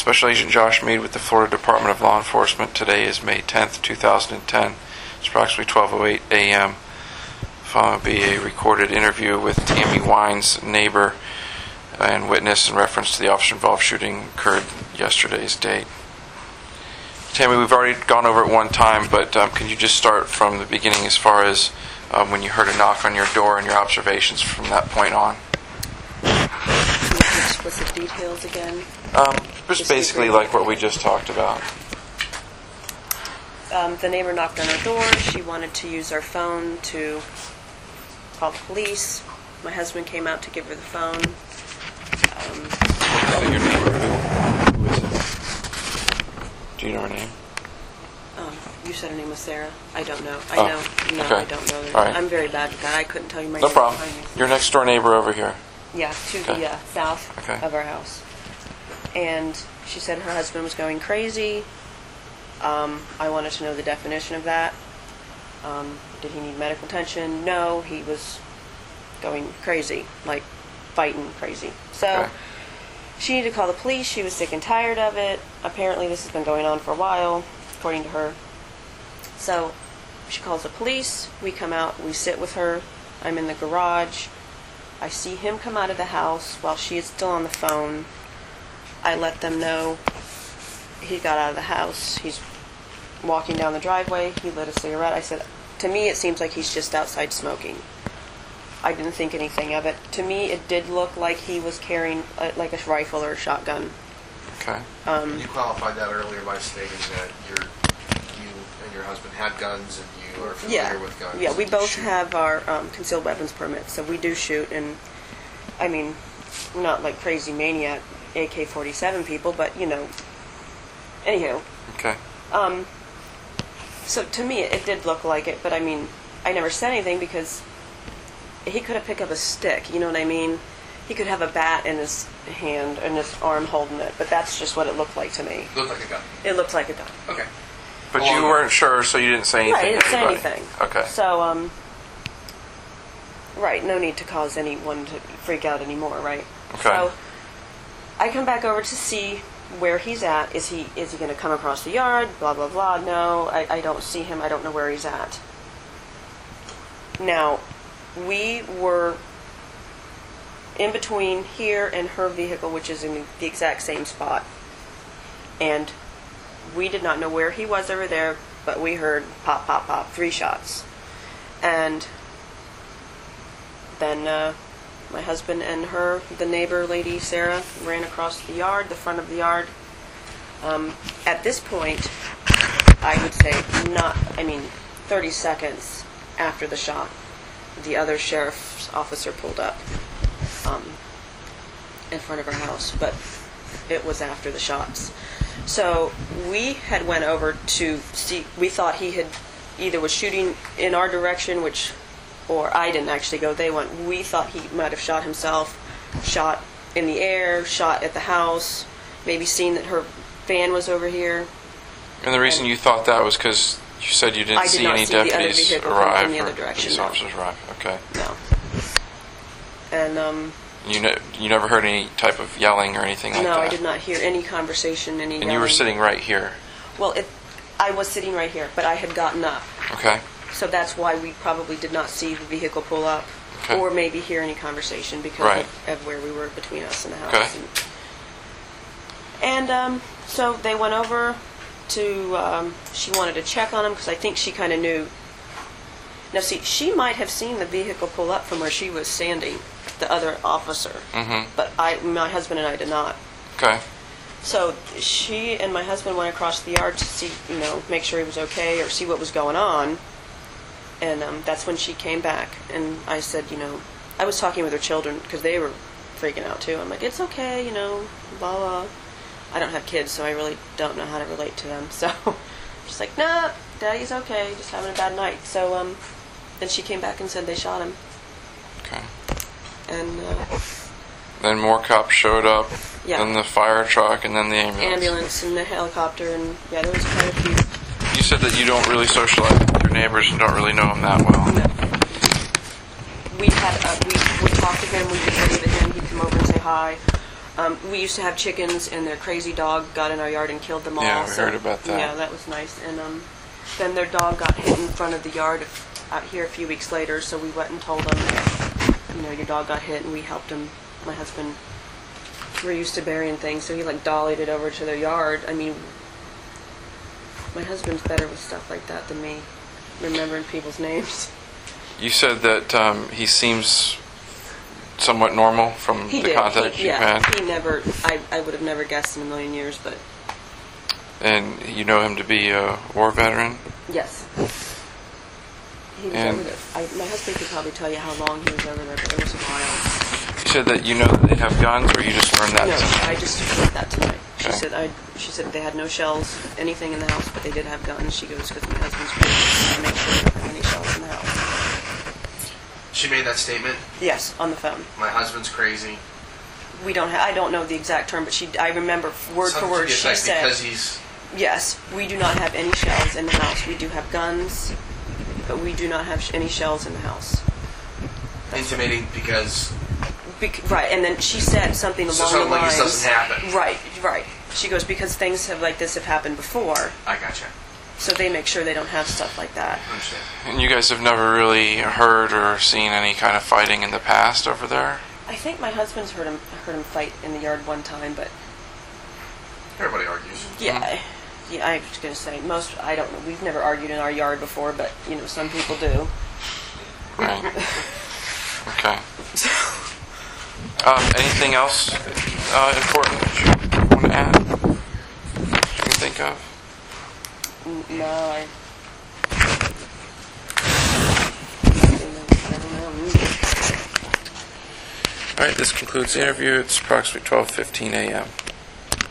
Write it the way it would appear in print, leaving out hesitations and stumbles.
Special Agent Josh Mead with the Florida Department of Law Enforcement. Today is May 10th, 2010. It's approximately 12:08 a.m. Following will be a recorded interview with Tammy Wines, neighbor and witness in reference to the officer-involved shooting occurred yesterday's date. Tammy, we've already gone over it one time, but can you just start from the beginning as far as when you heard a knock on your door and your observations from that point on? Explicit details again? Just basically like what we just talked about. The neighbor knocked on our door. She wanted to use our phone to call the police. My husband came out to give her the phone. Your neighbor, who is it? Do you know her name? You said her name was Sarah? I don't know. Okay. I don't know. All right. I'm very bad with that. I couldn't tell you my No name. problem. Your next door neighbor over here. Yeah, to the south of our house. And she said her husband was going crazy. I wanted to know the definition of that. Did he need medical attention? No, he was going crazy, like fighting crazy. So she needed to call the police. She was sick and tired of it. Apparently this has been going on for a while, according to her. So she calls the police. We come out. We sit with her. I'm in the garage. I see him come out of the house while she is still on the phone. I let them know he got out of the house. He's walking down the driveway. He lit a cigarette. I said, to me it seems like he's just outside smoking. I didn't think anything of it. To me it did look like he was carrying like a rifle or a shotgun. Okay. You qualified that earlier by stating that you and your husband had guns and you are familiar with guns. Yeah, we both have our concealed weapons permits, so we do shoot. And I mean, we're not like crazy maniac AK-47 people, but you know. Anywho. Okay. So to me, it did look like it, but I mean, I never said anything because he could have picked up a stick. You know what I mean? He could have a bat in his hand and his arm holding it, but that's just what it looked like to me. It looked like a gun. It looked like a gun. Okay. But you weren't sure, so you didn't say anything. Right, I didn't to say anybody. anything. Okay. So, right, no need to cause anyone to freak out anymore, right? Okay. So, I come back over to see where he's at. Is he going to come across the yard? Blah, blah, blah. No, I don't see him. I don't know where he's at. Now, we were in between here and her vehicle, which is in the exact same spot. And we did not know where he was over there, but we heard pop, pop, pop, 3 shots. And then my husband and her, the neighbor lady, Sarah, ran across the yard, the front of the yard. At this point, I would say 30 seconds after the shot, the other sheriff's officer pulled up in front of our house, but it was after the shots. So we had went over to see. We thought he had either was shooting in our direction, or I didn't actually go. They went. We thought he might have shot himself, shot in the air, shot at the house, maybe seen that her van was over here. And the reason you thought that was because you said you didn't see any deputies arrive in the other or direction, police officers arrive. Okay. No. And you never heard any type of yelling or anything like that? No, I did not hear any conversation, any yelling. And you were sitting right here? Well, I was sitting right here, but I had gotten up. Okay. So that's why we probably did not see the vehicle pull up, or maybe hear any conversation because of where we were between us and the house. Okay. And so they went over to, she wanted to check on him because I think she kind of knew. Now see, she might have seen the vehicle pull up from where she was standing, the other officer. Mm-hmm. But my husband and I did not. Okay. So she and my husband went across the yard to see, make sure he was okay or see what was going on. And that's when she came back. And I said, I was talking with her children because they were freaking out too. I'm like, it's okay, blah, blah. I don't have kids, so I really don't know how to relate to them. So she's like, nah, Daddy's okay, just having a bad night. So then she came back and said they shot him. Okay. And then more cops showed up. Yeah. Then the fire truck, and then the ambulance. Ambulance and the helicopter, and there was quite a few. You said that you don't really socialize with your neighbors and don't really know them that well. No. We would talk to him, we'd get ready to him, he'd come over and say hi. We used to have chickens, and their crazy dog got in our yard and killed them all. Yeah, we heard about that. Yeah, that was nice. And then their dog got hit in front of the yard out here a few weeks later, so we went and told them, your dog got hit, and we helped him. My husband, we're used to burying things, so he dollied it over to their yard. I mean, my husband's better with stuff like that than me, remembering people's names. You said that he seems somewhat normal from the contact you've had. He never. I would have never guessed in a million years, but. And you know him to be a war veteran? Yes. He was over there. My husband could probably tell you how long he was over there, but it was a while. You said that you know that they have guns, or you just learned that tonight? No, I just heard that tonight. Okay. She said they had no shells, anything in the house, but they did have guns. She goes, because my husband's crazy, to make sure they don't have any shells in the house. She made that statement? Yes, on the phone. My husband's crazy. I don't know the exact term, but I remember word for word she said. Because he's... Yes, we do not have any shells in the house. We do have guns, but we do not have any shells in the house. Intimating because... Right, and then she said something along the lines... So something like this doesn't happen. Right. She goes, because things like this have happened before. I gotcha. So they make sure they don't have stuff like that. Understand. And you guys have never really heard or seen any kind of fighting in the past over there? I think my husband's heard him fight in the yard one time, but... Everybody argues. Yeah. Yeah, I was going to say, I don't know, we've never argued in our yard before, but, some people do. Right. Okay. Anything else important that you want to add? That you can think of? No, I don't know. All right, this concludes the interview. It's approximately 12:15 a.m.